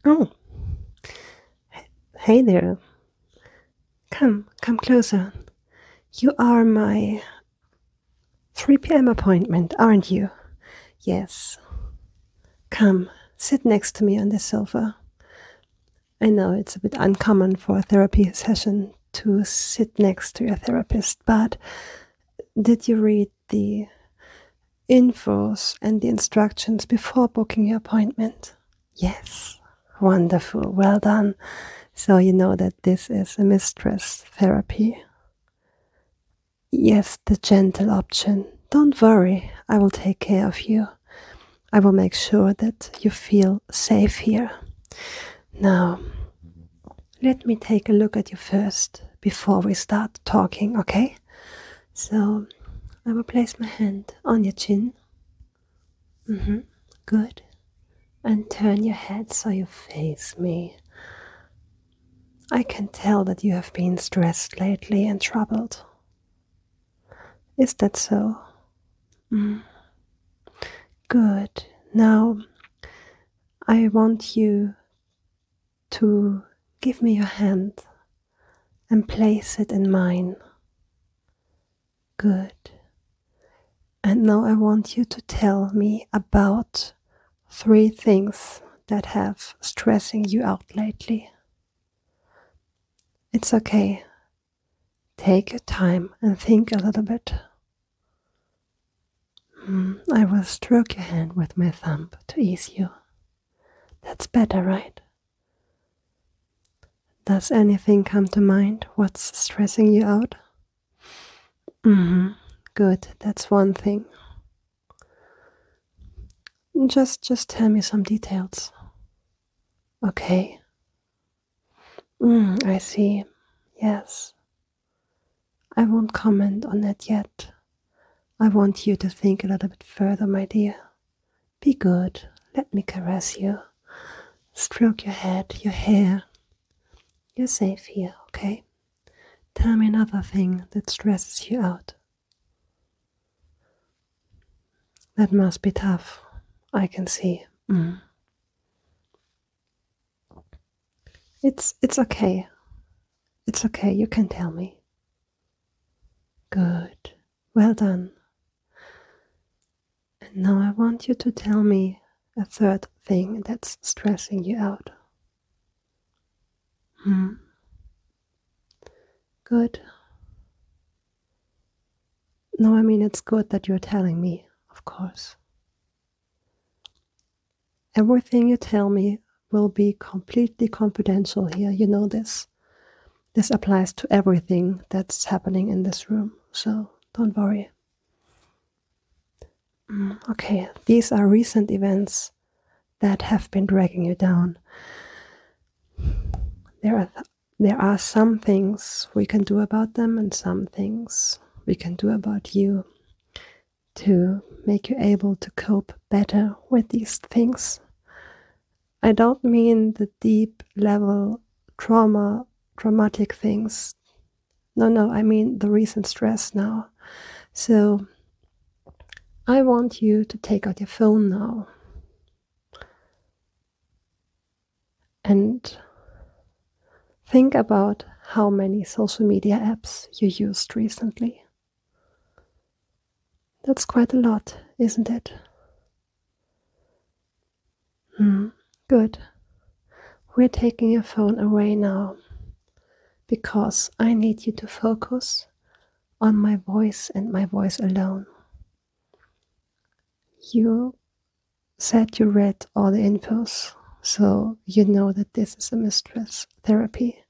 Oh, hey there. Come closer. You are my 3 p.m. appointment, aren't you? Yes. Come, sit next to me on the sofa. I know it's a bit uncommon for a therapy session to sit next to your therapist, but did you read the infos and the instructions before booking your appointment? Yes. Wonderful. Well done. So you know that this is a mistress therapy. Yes, the gentle option. Don't worry, I will take care of you. I will make sure that you feel safe here. Now, let me take a look at you first before we start talking, okay? So, I will place my hand on your chin. Good. And turn your head so you face me. I can tell that you have been stressed lately and troubled. Is that so? Good. Now, I want you to give me your hand and place it in mine. Good. And now I want you to tell me about 3 things that have stressing you out lately. It's okay. Take your time and think a little bit. I will stroke your hand with my thumb to ease you. That's better, right? Does anything come to mind? What's stressing you out? Good, that's one thing. Just tell me some details. Okay. I see. Yes. I won't comment on that yet. I want you to think a little bit further, my dear. Be good. Let me caress you. Stroke your head, your hair. You're safe here, okay? Tell me another thing that stresses you out. That must be tough. I can see. It's okay. It's okay. You can tell me. Good. Well done. And now I want you to tell me a third thing that's stressing you out. Good. No, I mean, it's good that you're telling me, of course. Everything you tell me will be completely confidential here. You know this. This applies to everything that's happening in this room, so don't worry. Okay, these are recent events that have been dragging you down. There are some things we can do about them and some things we can do about you to make you able to cope better with these things. I don't mean the deep level traumatic things. No, I mean the recent stress now. So I want you to take out your phone now and think about how many social media apps you used recently. That's quite a lot, isn't it? Good. We're taking your phone away now because I need you to focus on my voice and my voice alone. You said you read all the infos, so you know that this is a mistress therapy.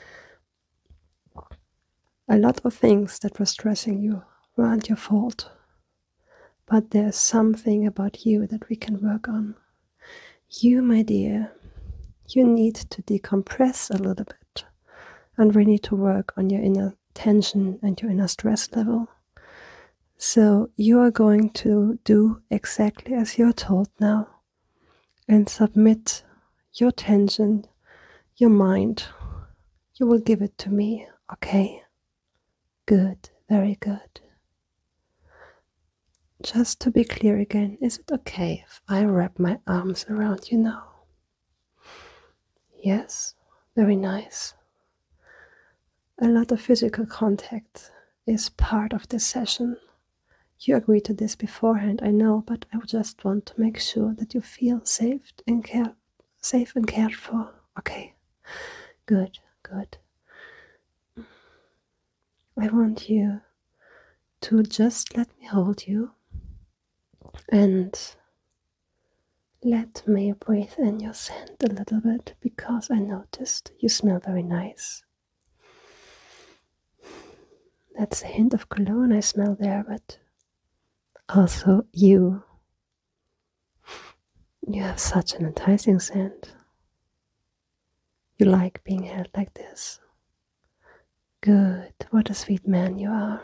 A lot of things that were stressing you weren't your fault, but there's something about you that we can work on. You, my dear, you need to decompress a little bit, and we need to work on your inner tension and your inner stress level. So you are going to do exactly as you're told now and submit your tension, your mind. You will give it to me, okay? Good, very good. Just to be clear again, is it okay if I wrap my arms around you now? Yes, very nice. A lot of physical contact is part of this session. You agreed to this beforehand, I know, but I just want to make sure that you feel safe and cared for. Okay, good, good. I want you to just let me hold you and let me breathe in your scent a little bit, because I noticed you smell very nice. That's a hint of cologne I smell there, but also you have such an enticing scent. You like being held like this. Good, what a sweet man you are.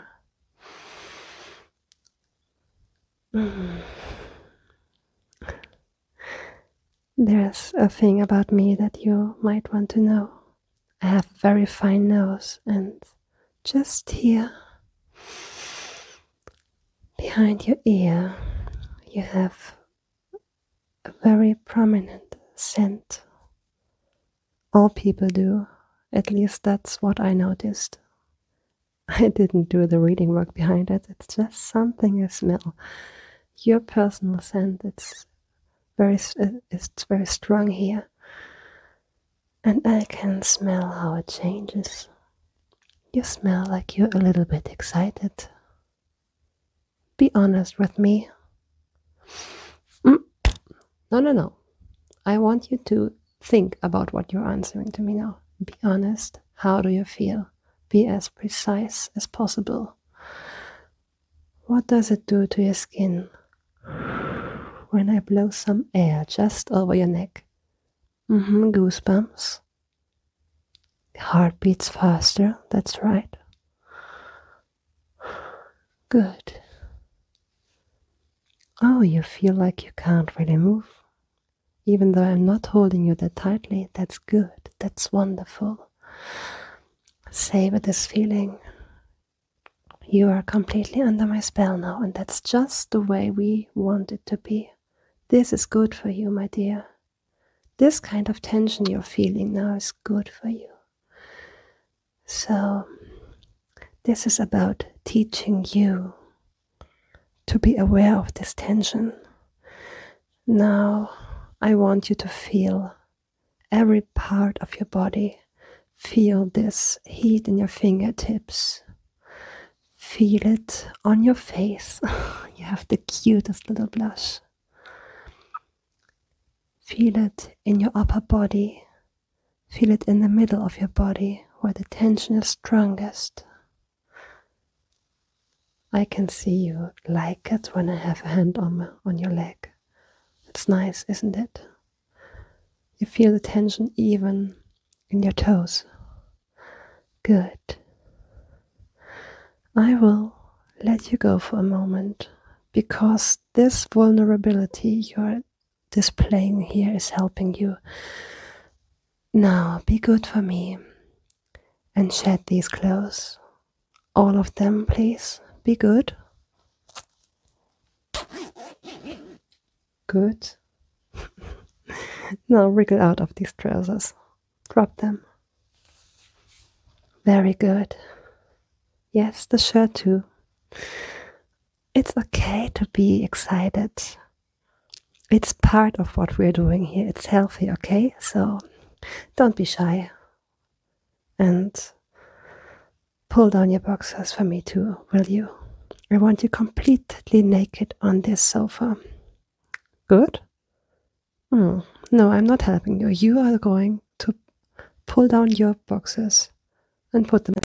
There's a thing about me that you might want to know. I have a very fine nose, and just here, behind your ear, you have a very prominent scent. All people do, at least that's what I noticed. I didn't do the reading work behind it, it's just something I smell. Your personal scent, it's very strong here. And I can smell how it changes. You smell like you're a little bit excited. Be honest with me. No. I want you to think about what you're answering to me now. Be honest. How do you feel? Be as precise as possible. What does it do to your skin when I blow some air just over your neck? Goosebumps. Heart beats faster, that's right. Good. Oh, you feel like you can't really move. Even though I'm not holding you that tightly, that's good, that's wonderful. Savor this feeling. You are completely under my spell now, and that's just the way we want it to be. This is good for you, my dear. This kind of tension you're feeling now is good for you. So, this is about teaching you to be aware of this tension. Now, I want you to feel every part of your body. Feel this heat in your fingertips. Feel it on your face. You have the cutest little blush. Feel it in your upper body. Feel it in the middle of your body where the tension is strongest. I can see you like it when I have a hand on your leg. It's nice, isn't it? You feel the tension even in your toes. Good. I will let you go for a moment, because this vulnerability you're displaying here is helping you. Now, be good for me and shed these clothes. All of them, please. Be good. Good. Now wriggle out of these trousers. Drop them. Very good. Yes, the shirt too. It's okay to be excited. It's part of what we're doing here. It's healthy, okay? So don't be shy. And pull down your boxers for me too, will you? I want you completely naked on this sofa. Good? No, I'm not helping you. You are going to pull down your boxers and put them